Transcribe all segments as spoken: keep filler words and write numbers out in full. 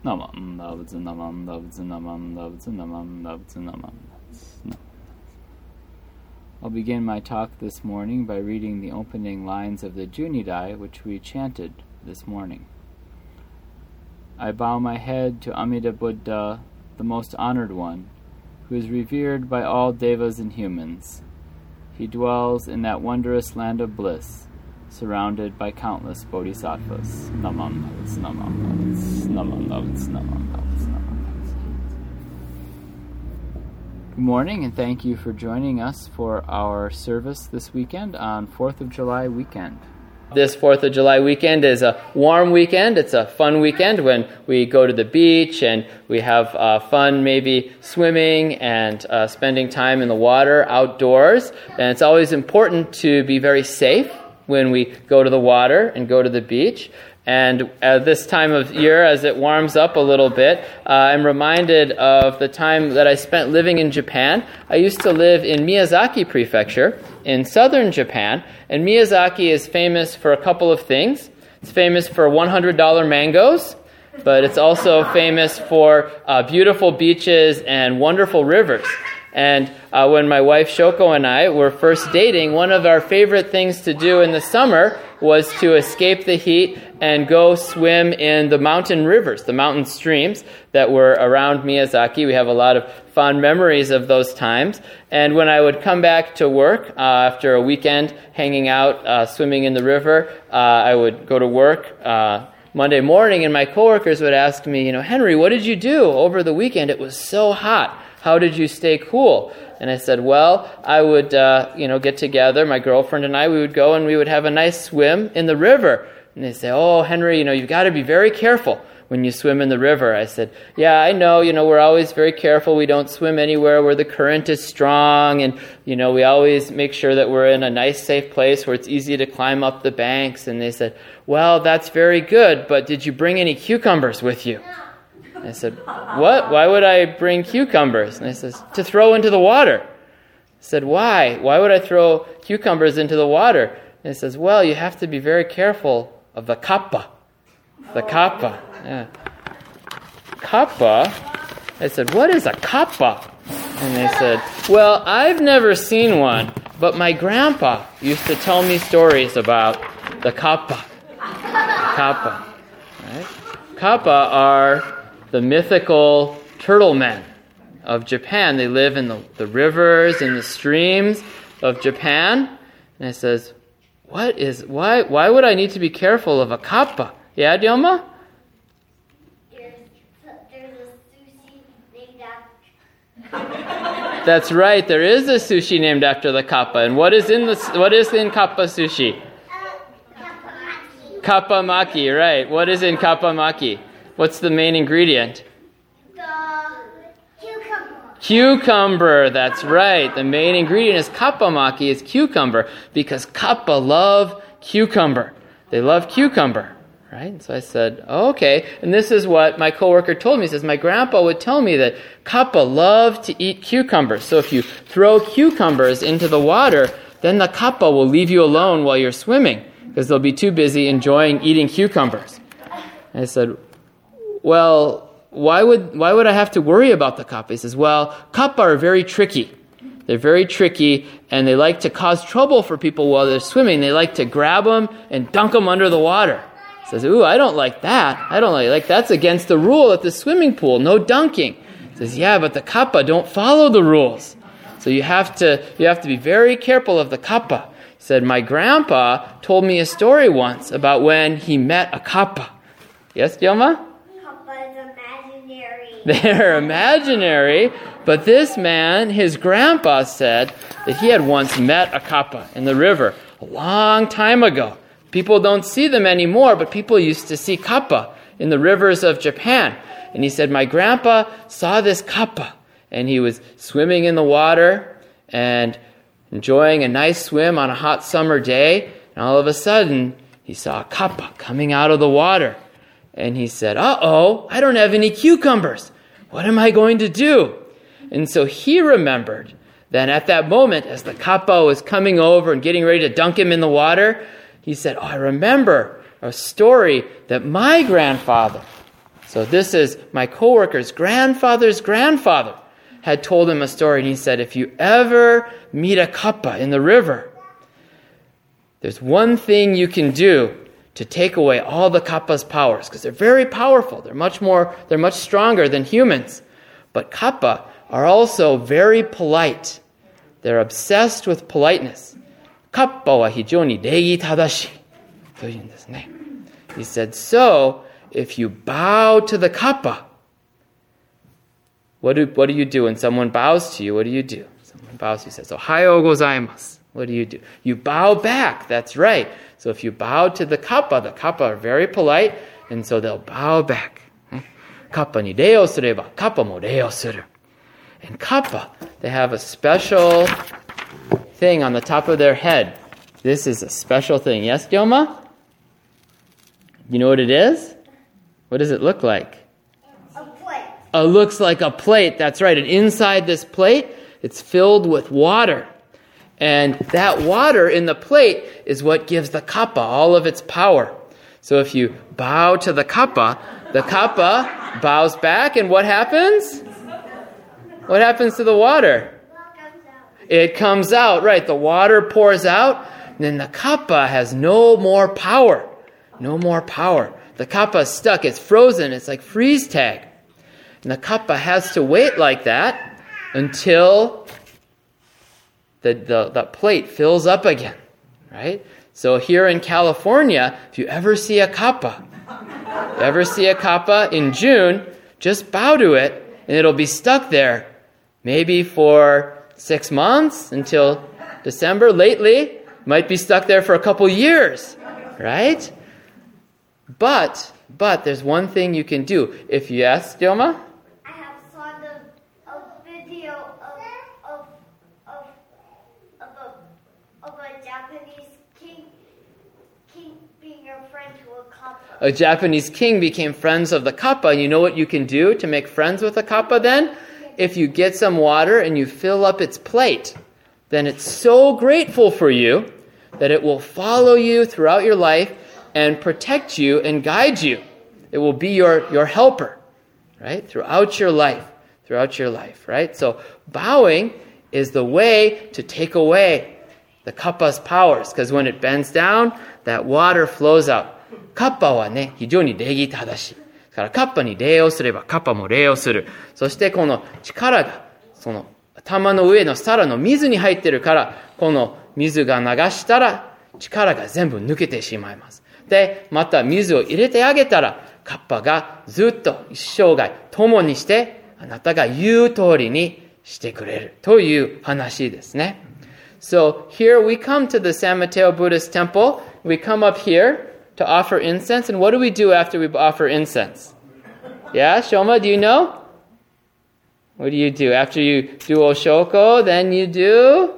Naman Lavz Naman Lavz Naman Lavz Naman Lavz Naman. I'll begin my talk this morning by reading the opening lines of the Junidai, which we chanted this morning. I bow my head to Amida Buddha, the most honored one, who is revered by all devas and humans. He dwells in that wondrous land of bliss, surrounded by countless bodhisattvas. Namam Lavz, Namam Lavz, Namam Lavz, Namam Lavz, Namam Lavz. Good morning, and thank you for joining us for our service this weekend on fourth of July weekend. This fourth of July weekend is a warm weekend. It's a fun weekend when we go to the beach and we have uh, fun maybe swimming and uh, spending time in the water outdoors. And it's always important to be very safe when we go to the water and go to the beach. And at this time of year, as it warms up a little bit, uh, I'm reminded of the time that I spent living in Japan. I used to live in Miyazaki Prefecture in southern Japan, and Miyazaki is famous for a couple of things. It's famous for one hundred dollars mangoes, but it's also famous for uh, beautiful beaches and wonderful rivers. And uh, when my wife Shoko and I were first dating, one of our favorite things to do in the summer was to escape the heat and go swim in the mountain rivers, the mountain streams that were around Miyazaki. We have a lot of fond memories of those times. And when I would come back to work uh, after a weekend hanging out, uh, swimming in the river, uh, I would go to work uh, Monday morning, and my coworkers would ask me, you know, Henry, what did you do over the weekend? It was so hot. How did you stay cool? And I said, well, I would, uh, you know, get together, my girlfriend and I, we would go and we would have a nice swim in the river. And they say, oh, Henry, you know, you've got to be very careful when you swim in the river. I said, yeah, I know, you know, we're always very careful. We don't swim anywhere where the current is strong. And, you know, we always make sure that we're in a nice, safe place where it's easy to climb up the banks. And they said, well, that's very good, but did you bring any cucumbers with you? I said, what? Why would I bring cucumbers? And I says, to throw into the water. I said, why? Why would I throw cucumbers into the water? And he says, well, you have to be very careful of the kappa. The kappa. Yeah. Kappa? I said, what is a kappa? And they said, well, I've never seen one, but my grandpa used to tell me stories about the kappa. Kappa. Right? Kappa are the mythical turtle men of Japan. They live in the, the rivers and the streams of Japan. And it says, what is, why why would I need to be careful of a kappa? Yeah, Dyoma? There's, there's a sushi named after... That's right, there is a sushi named after the kappa. And what is in the what is in kappa sushi? Uh, Kappamaki. Kappa maki, right. What is in kappa maki? What's the main ingredient? The cucumber. Cucumber, that's right. The main ingredient is kappamaki, is cucumber, because kappa love cucumber. They love cucumber, right? So I said, oh, okay. And this is what my coworker told me. He says, my grandpa would tell me that kappa love to eat cucumbers. So if you throw cucumbers into the water, then the kappa will leave you alone while you're swimming, because they'll be too busy enjoying eating cucumbers. And I said, well, why would why would I have to worry about the kappa? He says, well, kappa are very tricky. They're very tricky, and they like to cause trouble for people while they're swimming. They like to grab them and dunk them under the water. He says, ooh, I don't like that. I don't like, like that's against the rule at the swimming pool, no dunking. He says, yeah, but the kappa don't follow the rules. So you have to you have to be very careful of the kappa. He said, my grandpa told me a story once about when he met a kappa. Yes, Dyoma? They're imaginary, but this man, his grandpa, said that he had once met a kappa in the river a long time ago. People don't see them anymore, but people used to see kappa in the rivers of Japan. And he said, my grandpa saw this kappa, and he was swimming in the water and enjoying a nice swim on a hot summer day, and all of a sudden, he saw a kappa coming out of the water. And he said, uh-oh, I don't have any cucumbers. What am I going to do? And so he remembered that at that moment, as the kappa was coming over and getting ready to dunk him in the water, he said, oh, I remember a story that my grandfather So this is my coworker's grandfather's grandfather had told him a story, and he said, if you ever meet a kappa in the river, there's one thing you can do to take away all the kappa's powers, because they're very powerful. They're much more, they're much stronger than humans. But kappa are also very polite. They're obsessed with politeness. Kappa wa hijou ni reigi tadashi. He said, so if you bow to the kappa, what do, what do you do when someone bows to you? What do you do? Someone bows to you, says, Ohayou gozaimasu. What do you do? You bow back. That's right. So if you bow to the kappa, the kappa are very polite, and so they'll bow back. Kappa ni rei o sureba, kappa mo rei o suru. And kappa, they have a special thing on the top of their head. This is a special thing. Yes, Ryoma? You know what it is? What does it look like? A plate. It looks like a plate. That's right. And inside this plate, it's filled with water. And that water in the plate is what gives the kappa all of its power. So if you bow to the kappa, the kappa bows back, and what happens? What happens to the water? It comes out, right. The water pours out, and then the kappa has no more power. No more power. The kappa is stuck. It's frozen. It's like freeze tag. And the kappa has to wait like that until the, the, the plate fills up again, right? So here in California, if you ever see a kappa, you ever see a kappa in June, just bow to it, and it'll be stuck there maybe for six months until December. Lately, might be stuck there for a couple years, right? But, but there's one thing you can do. If you ask, Ryoma? I have saw the, a video of, of, of, of, a, of a Japanese king, king being a friend to a kappa. A Japanese king became friends of the kappa. And you know what you can do to make friends with a kappa then? If you get some water and you fill up its plate, then it's so grateful for you that it will follow you throughout your life and protect you and guide you. It will be your, your helper, right? Throughout your life. Throughout your life, right? So bowing is the way to take away the kappa's powers, because when it bends down, that water flows out. Kappa wa ne, hijou ni reigi tadashi. だからカッパに礼をすればカッパも礼をする。そしてこの力がその頭の上の皿の水に入ってるから、この水が流したら力が全部抜けてしまいます。で、また水を入れてあげたら、カッパがずっと一生涯共にして、あなたが言う通りにしてくれるという話ですね。So here we come to the San Mateo Buddhist Temple. We come up here to offer incense. And what do we do after we offer incense? Yeah, Shoma, do you know? What do you do? After you do oshoko, then you do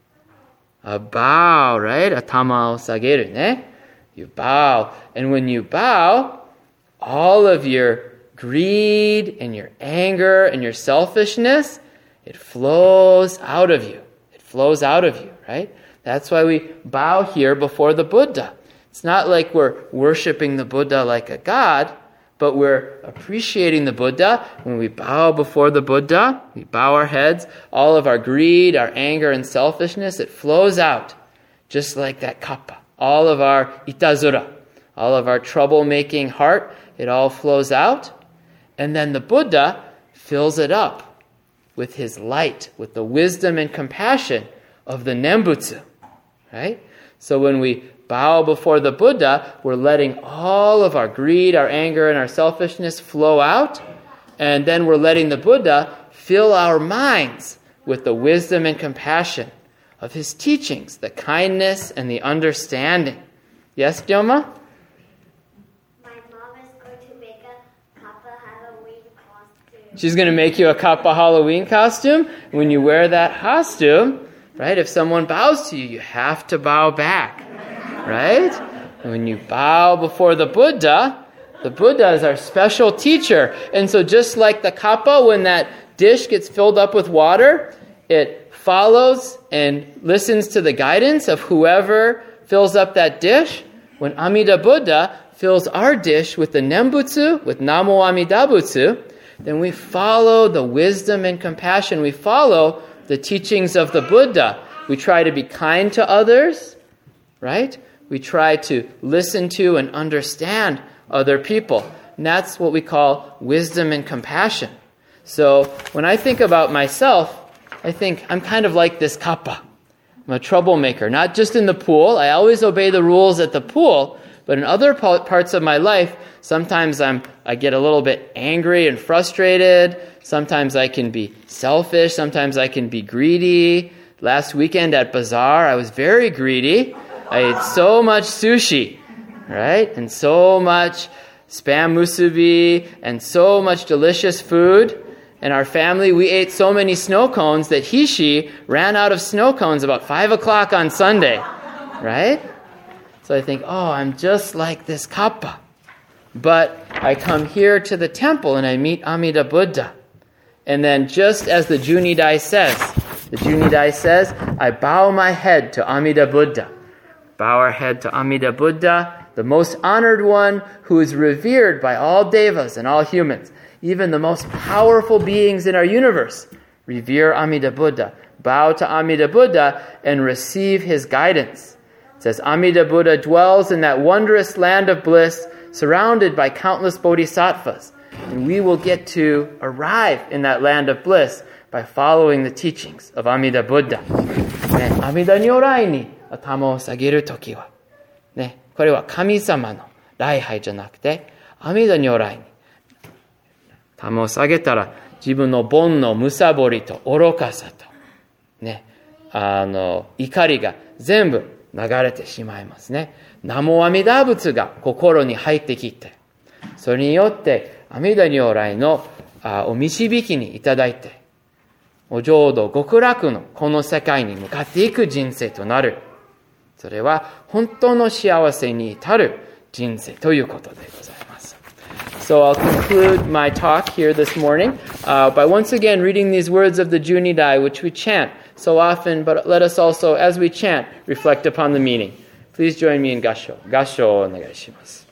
a bow, right? Atama o sageru, ne? You bow. And when you bow, all of your greed and your anger and your selfishness, it flows out of you. It flows out of you, right? That's why we bow here before the Buddha. It's not like we're worshiping the Buddha like a god, but we're appreciating the Buddha. When we bow before the Buddha, we bow our heads, all of our greed, our anger, and selfishness, it flows out, just like that kappa. All of our itazura, all of our troublemaking heart, it all flows out. And then the Buddha fills it up with his light, with the wisdom and compassion of the Nembutsu, right? So when we bow before the Buddha, we're letting all of our greed, our anger, and our selfishness flow out. And then we're letting the Buddha fill our minds with the wisdom and compassion of his teachings, the kindness and the understanding. Yes, Ryoma? My mom is going to make a kappa Halloween costume. She's going to make you a kappa Halloween costume. When you wear that costume, right, if someone bows to you, you have to bow back, right? And when you bow before the Buddha, the Buddha is our special teacher. And so just like the kappa, when that dish gets filled up with water, it follows and listens to the guidance of whoever fills up that dish. When Amida Buddha fills our dish with the Nembutsu, with Namo Amida Butsu, then we follow the wisdom and compassion. We follow the teachings of the Buddha. We try to be kind to others, right? We try to listen to and understand other people. And that's what we call wisdom and compassion. So when I think about myself, I think I'm kind of like this kappa. I'm a troublemaker, not just in the pool. I always obey the rules at the pool, but in other parts of my life, sometimes I'm, I get a little bit angry and frustrated. Sometimes I can be selfish. Sometimes I can be greedy. Last weekend at Bazaar, I was very greedy. I ate so much sushi, right? And so much spam musubi and so much delicious food. And our family, we ate so many snow cones that Hishi ran out of snow cones about five o'clock on Sunday, right? So I think, oh, I'm just like this kappa. But I come here to the temple and I meet Amida Buddha. And then just as the Junidai says, the Junidai says, I bow my head to Amida Buddha. Bow our head to Amida Buddha, the most honored one who is revered by all devas and all humans. Even the most powerful beings in our universe revere Amida Buddha. Bow to Amida Buddha and receive his guidance. It says, Amida Buddha dwells in that wondrous land of bliss, surrounded by countless bodhisattvas. And we will get to arrive in that land of bliss by following the teachings of Amida Buddha. ね、阿弥陀如来に頭を下げるときは、ね、これは神様の礼拝じゃなくて、阿弥陀如来に頭を下げたら、自分の煩悩、むさぼりと愚かさと、ね、あの、怒りが全部流れてしまいますね。南無阿弥陀仏が心に入ってきて、それによって阿弥陀如来のあお導きにいただいて、お浄土極楽のこの世界に向かっていく人生となる。それは本当の幸せに至る人生ということでございます。So I'll conclude my talk here this morning uh, by once again reading these words of the Junidai, which we chant so often, but let us also, as we chant, reflect upon the meaning. Please join me in Gassho. Gassho onegaishimasu.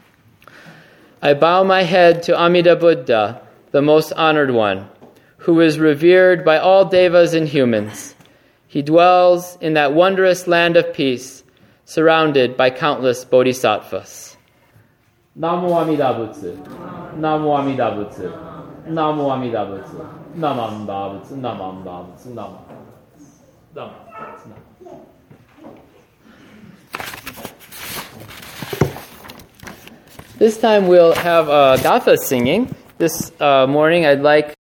I bow my head to Amida Buddha, the most honored one, who is revered by all devas and humans. He dwells in that wondrous land of peace, surrounded by countless bodhisattvas. Namo Amida Butsu. Namo Amida Butsu. Namo Amida Butsu. Namanda Butsu. Namanda Butsu. Namanda Butsu. This time we'll have uh, gatha singing. This uh, morning I'd like